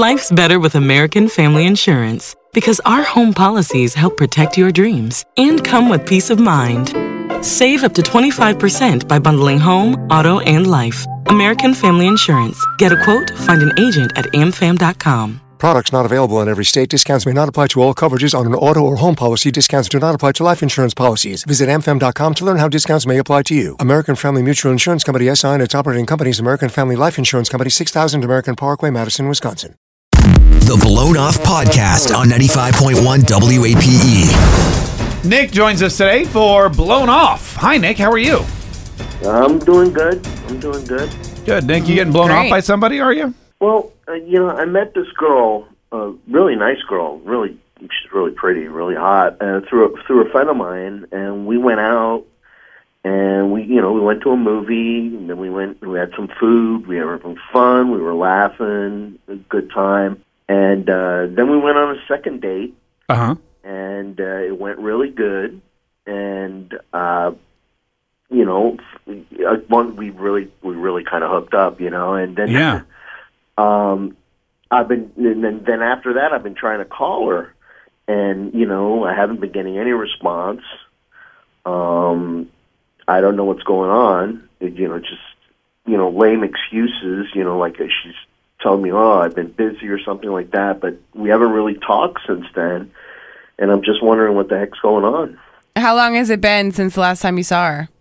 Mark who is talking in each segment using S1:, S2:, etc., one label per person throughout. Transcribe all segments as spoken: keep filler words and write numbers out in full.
S1: Life's better with American Family Insurance because our home policies help protect your dreams and come with peace of mind. Save up to twenty-five percent by bundling home, auto, and life. American Family Insurance. Get a quote, find an agent at a m fam dot com.
S2: Products not available in every state. Discounts may not apply to all coverages on an auto or home policy. Discounts do not apply to life insurance policies. Visit a m fam dot com to learn how discounts may apply to you. American Family Mutual Insurance Company, S I and its operating companies, American Family Life Insurance Company, six thousand American Parkway, Madison, Wisconsin.
S3: The Blown Off Podcast on ninety-five point one W A P E.
S4: Nick joins us today for Blown Off. Hi, Nick. How are you?
S5: I'm doing good. I'm doing good.
S4: Good. Nick, you getting blown
S6: Great.
S4: off by somebody, are you?
S5: Well, uh, you know, I met this girl, a really nice girl, really, she's really pretty, really hot, uh, through a, through a friend of mine, and we went out, and we, you know, we went to a movie, and then we went, we had some food, we were having fun, we were laughing, a good time, and uh, then we went on a second date,
S4: Uh-huh.
S5: and uh, it went really good, and uh, you know, uh, one we really we really kind of hooked up, you know, and then
S4: Yeah.
S5: um, I've been and then then after that I've been trying to call her, and you know I haven't been getting any response. Um, I don't know what's going on. It, you know, just you know, lame excuses. You know, like uh, she's telling me, "Oh, I've been busy" or something like that. But we haven't really talked since then, and I'm just wondering what the heck's going on.
S6: How long has it been since the last time you saw her?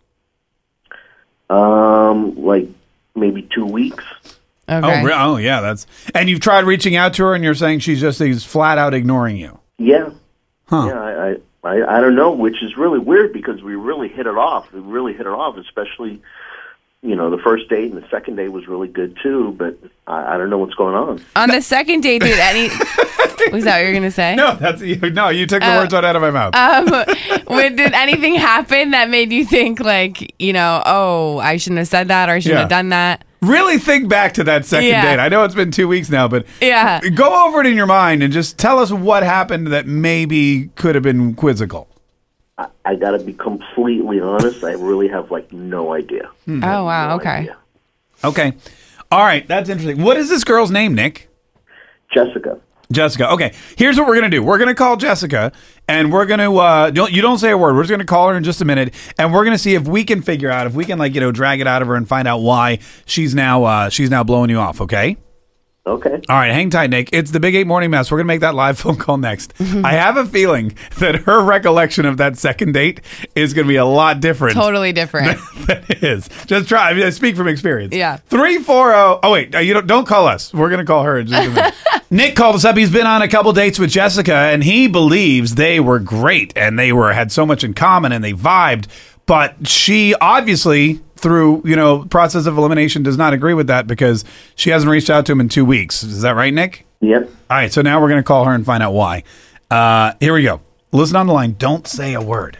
S5: Um, like maybe two weeks.
S6: Okay.
S4: Oh, re- oh, yeah. That's and you've tried reaching out to her, and you're saying she's just is flat out ignoring you.
S5: Yeah.
S4: Huh.
S5: Yeah, I, I, I, I don't know, which is really weird because we really hit it off. We really hit it off, especially, you know, the first date and the second date was really good too, but I, I don't know what's going on.
S6: On the second date, did any... Was that what you were going to say?
S4: No, that's no. You took the
S6: Uh,
S4: words right out of my mouth.
S6: Um, when, did anything happen that made you think, like, you know, oh, I shouldn't have said that or I shouldn't
S4: Yeah.
S6: have done that?
S4: Really think back to that second
S6: Yeah.
S4: date. I know it's been two weeks now, but
S6: Yeah.
S4: go over it in your mind and just tell us what happened that maybe could have been quizzical.
S5: I, I got to be completely honest. I really have like no idea.
S4: Hmm.
S6: Oh, wow.
S5: No
S6: Okay.
S5: idea.
S4: Okay. All right. That's interesting. What is this girl's name, Nick?
S5: Jessica.
S4: Jessica. Okay, here's what we're going to do. We're going to call Jessica, and we're going to, uh, don't, you don't say a word. We're just going to call her in just a minute, and we're going to see if we can figure out, if we can, like, you know, drag it out of her and find out why she's now, uh, she's now blowing you off, okay?
S5: Okay.
S4: All right, hang tight, Nick. It's the Big Eight Morning Mess. We're going to make that live phone call next. I have a feeling that her recollection of that second date is going to be a lot different.
S6: Totally different.
S4: than it is. Just try. I mean, I speak from experience.
S6: Yeah.
S4: three four zero. Oh, wait. You don't, don't call us. We're going to call her in just a minute. Nick called us up. He's been on a couple dates with Jessica, and he believes they were great, and they were had so much in common, and they vibed. But she obviously, through, you know, process of elimination, does not agree with that because she hasn't reached out to him in two weeks. Is that right, Nick?
S5: Yep.
S4: All right, so now we're going to call her and find out why. Uh, here we go. Listen on the line. Don't say a word.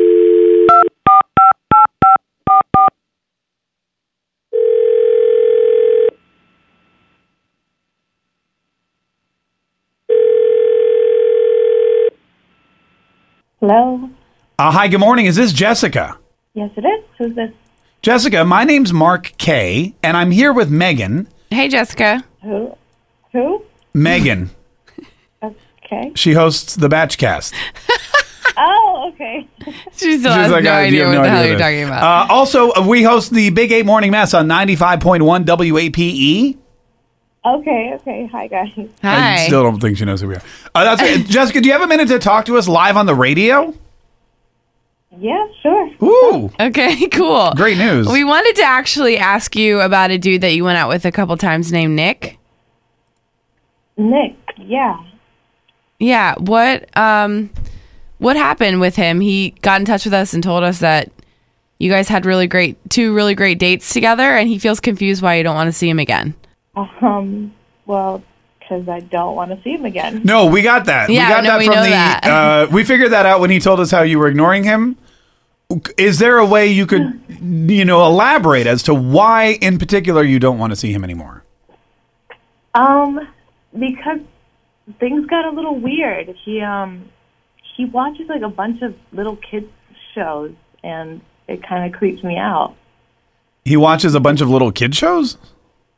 S7: Hello.
S4: Uh, hi, good morning. Is this Jessica?
S7: Yes, it is. Who's this?
S4: Jessica, my name's Mark Kay, and I'm here with Megan.
S6: Hey, Jessica.
S7: Who? Who?
S4: Megan.
S7: Okay.
S4: She hosts the Batchcast.
S7: Oh, okay.
S6: She still
S4: She's
S6: has
S4: like,
S6: no
S4: "I- you
S6: idea
S4: have
S6: what
S4: no
S6: the hell
S4: idea
S6: you're
S4: what it
S6: talking
S4: is."
S6: about.
S4: Uh, also, uh, we host the Big Eight Morning Mess on ninety-five point one W A P E.
S7: Okay, okay. Hi, guys.
S6: Hi.
S4: I still don't think she knows who we are. Uh, that's Jessica, do you have a minute to talk to us live on the radio?
S7: Yeah, sure.
S4: Ooh,
S6: Okay, cool.
S4: great news.
S6: We wanted to actually ask you about a dude that you went out with a couple times named Nick.
S7: Nick, yeah.
S6: Yeah, what um what happened with him? He got in touch with us and told us that you guys had really great two really great dates together, and he feels confused why you don't want to see him again.
S7: Um, well, because I don't want to see him again.
S4: No, we got that.
S6: Yeah,
S4: we got
S6: no,
S4: that
S6: we
S4: from
S6: know
S4: the.
S6: that.
S4: Uh, we figured that out when he told us how you were ignoring him. Is there a way you could, you know, elaborate as to why, in particular, you don't want to see him anymore?
S7: Um, because things got a little weird. He um he watches like a bunch of little kids shows, and it kind of creeps me out.
S4: He watches a bunch of little kid shows.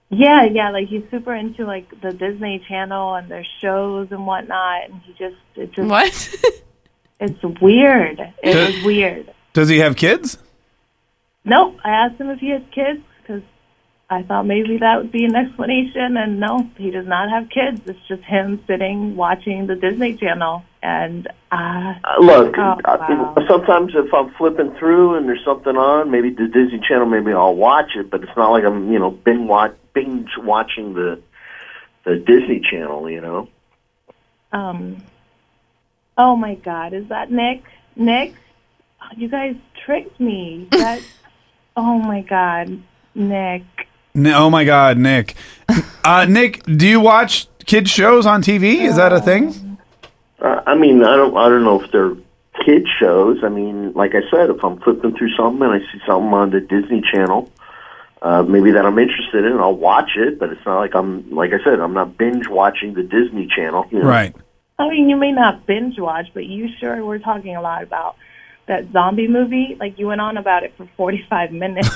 S7: Yeah, yeah, like he's super into like the Disney Channel and their shows and whatnot, and he just it just
S6: What?
S7: it's weird. It
S4: Does-
S7: was weird.
S4: Does he have kids?
S7: Nope, I asked him if he had kids because I thought maybe that would be an explanation, and no, he does not have kids. It's just him sitting watching the Disney Channel, and uh,
S5: Uh, Look,
S7: Oh,
S5: uh,
S7: wow.
S5: sometimes if I'm flipping through and there's something on, maybe the Disney Channel, maybe I'll watch it. But it's not like I'm, you know, binge, watch, binge watching the the Disney Channel. You know.
S7: um, oh my God, is that Nick? Nick, oh, you guys tricked me. That, oh my God, Nick.
S4: No, oh my God, Nick. Uh, Nick, do you watch kids shows on T V? Is that a thing?
S5: Uh, I mean, I don't, I don't know if they're kid shows. I mean, like I said, if I'm flipping through something and I see something on the Disney Channel, uh, maybe that I'm interested in, I'll watch it. But it's not like I'm, like I said, I'm not binge watching the Disney Channel. You know?
S4: Right.
S7: I mean, you may not binge watch, but you sure were talking a lot about that zombie movie. Like, you went on about it for forty-five minutes.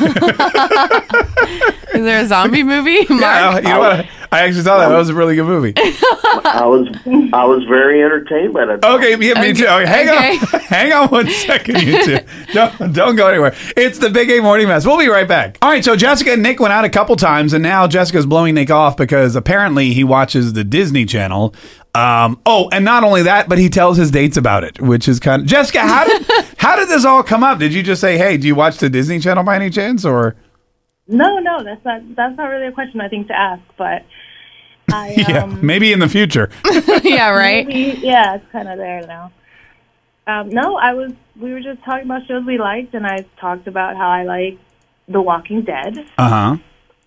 S6: Is there a zombie movie? Mark?
S4: Yeah, you know what? I actually saw that. That was a really good movie.
S5: I was, I was very entertained by that.
S4: Okay, yeah, me too. Okay, hang
S6: Okay.
S4: on, hang on one second, you two. Don't, don't go anywhere. It's the Big A Morning Mess. We'll be right back. All right, so Jessica and Nick went out a couple times, and now Jessica's blowing Nick off because apparently he watches the Disney Channel. Um, oh, and not only that, but he tells his dates about it, which is kind of Jessica. How did how did this all come up? Did you just say, "Hey, do you watch the Disney Channel by any chance?" Or
S7: no, no, that's not that's not really a question I think to ask, but I
S4: yeah,
S7: um,
S4: maybe in the future.
S6: Yeah, right.
S7: maybe, yeah, it's kind of there now. Um, no, I was we were just talking about shows we liked, and I talked about how I like The Walking Dead,
S4: Uh huh.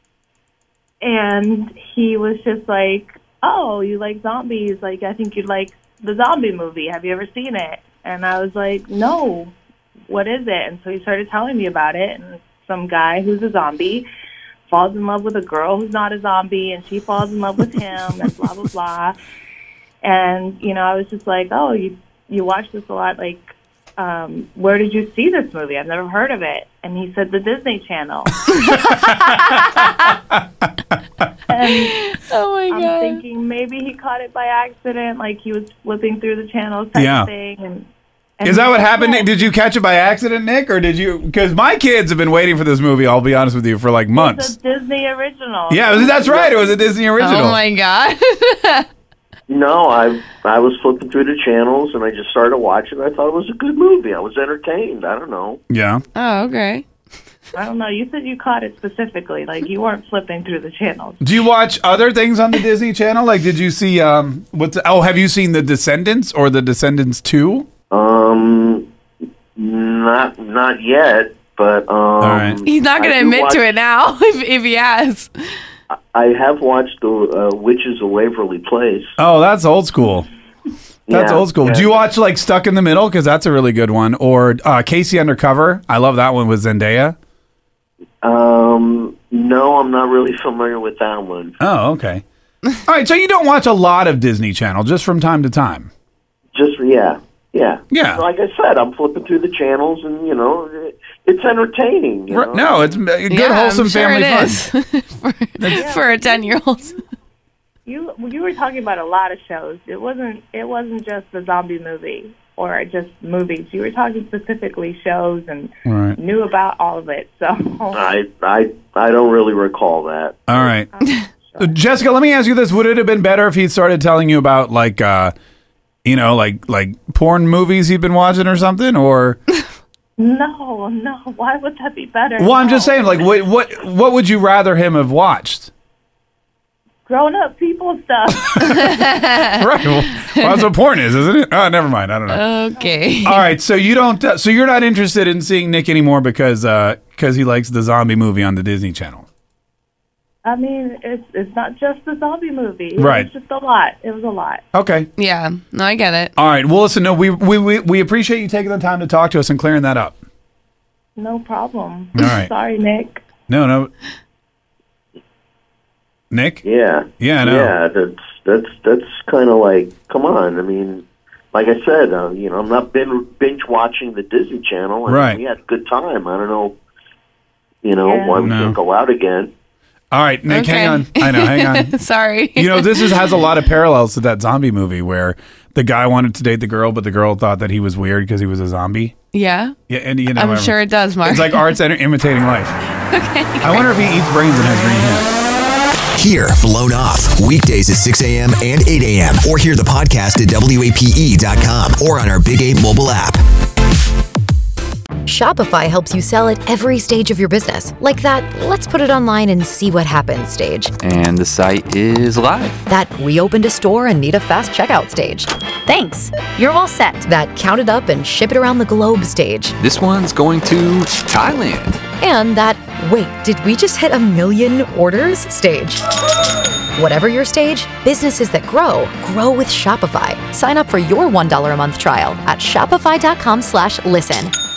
S7: and he was just like, "Oh, you like zombies? Like, I think you'd like the zombie movie. Have you ever seen it?" And I was like, "No, what is it?" And so he started telling me about it, and some guy who's a zombie falls in love with a girl who's not a zombie, and she falls in love with him, and blah, blah, blah. And, you know, I was just like, "Oh, you you watch this a lot. Like, um, where did you see this movie? I've never heard of it." And he said, "The Disney Channel." And
S6: Oh my
S7: I'm
S6: god.
S7: thinking maybe he caught it by accident, like he was flipping through the channels type
S4: Yeah.
S7: of thing. And, and
S4: Is that what happened,
S7: yeah.
S4: Nick? Did you catch it by accident, Nick, or did you? Because my kids have been waiting for this movie. I'll be honest with you, for like
S7: It's
S4: months.
S7: a Disney original.
S4: Yeah, that's right. It was a Disney original.
S6: Oh my god.
S5: No, I I was flipping through the channels and I just started watching. I thought it was a good movie. I was entertained. I don't know.
S4: Yeah.
S6: Oh, okay.
S7: I don't know. You said you caught it specifically. Like, you weren't flipping through the channels.
S4: Do you watch other things on the Disney Channel? Like, did you see um what's? Oh, have you seen The Descendants or The Descendants Two?
S5: Um, not not yet, but um, All
S4: right.
S6: He's not going to admit to it now if, if he has.
S5: I have watched the uh, Witches of Waverly Place.
S4: Oh, that's old school. That's
S5: Yeah,
S4: old school.
S5: yeah.
S4: Do you watch like Stuck in the Middle? Because that's a really good one. Or uh, Casey Undercover. I love that one with Zendaya.
S5: Um, no, I'm not really familiar with that one.
S4: Oh, okay. All right, so you don't watch a lot of Disney Channel, just from time to time.
S5: Just yeah, yeah,
S4: Yeah.
S5: Like I said, I'm flipping through the channels, and you know, it, it's entertaining. You know?
S4: R- No, it's uh, good,
S6: Yeah,
S4: wholesome
S6: I'm sure
S4: family
S6: it
S4: fun.
S6: is. for, for a ten-year-old.
S7: You you were talking about a lot of shows. It wasn't it wasn't just the zombie movie or just movies. You were talking specifically shows and
S4: Right.
S7: knew about all of it. So
S5: I I I don't really recall that.
S4: All right. Uh, Jessica, let me ask you this. Would it have been better if he started telling you about like uh you know, like like porn movies he'd been watching or something? Or
S7: no, no. Why would that be better?
S4: well, I'm just
S7: No.
S4: saying, like what what what would you rather him have watched?
S7: grown up people stuff.
S4: Right. Well, well, that's what porn is, isn't it? Oh, never mind. I don't know.
S6: Okay.
S4: All right. So you don't. Uh, so you're not interested in seeing Nick anymore because because he likes the zombie movie on the Disney Channel.
S7: I mean, it's it's not just the zombie movie. It
S4: Right.
S7: was just a lot. It was a lot.
S4: Okay.
S6: Yeah. No, I get it.
S4: All right. Well, listen. No, we we we, we appreciate you taking the time to talk to us and clearing that up.
S7: No problem.
S4: All right.
S7: Sorry, Nick.
S4: No, no. Nick.
S5: Yeah.
S4: Yeah, I know.
S5: Yeah, that's that's that's kind of like, come on. I mean, like I said, uh, you know, I'm not been binge watching the Disney Channel, and
S4: Right.
S5: we had a good time. I don't know, you know,
S7: Yeah.
S5: why we
S4: No.
S5: can't go out again.
S4: All right, Nick,
S6: Okay.
S4: hang on. I know, hang on.
S6: Sorry.
S4: You know, this is, has a lot of parallels to that zombie movie where the guy wanted to date the girl, but the girl thought that he was weird because he was a zombie.
S6: Yeah.
S4: Yeah, and you know,
S6: I'm
S4: whatever.
S6: sure it does, Mark.
S4: It's like art's enter- imitating life.
S6: Okay.
S4: I wonder if he eats brains and has green hair.
S3: Hear Blown Off weekdays at six a.m. and eight a.m. or hear the podcast at W A P E dot com or on our Big eight mobile app.
S8: Shopify helps you sell at every stage of your business. Like that, let's put it online and see what happens stage.
S9: And the site is live.
S8: That we opened a store and need a fast checkout stage.
S10: Thanks. You're all set.
S8: That count it up and ship it around the globe stage.
S9: This one's going to Thailand.
S8: And that, wait, did we just hit a million orders stage? Whatever your stage, businesses that grow, grow with Shopify. Sign up for your one dollar a month trial at shopify.com slash listen.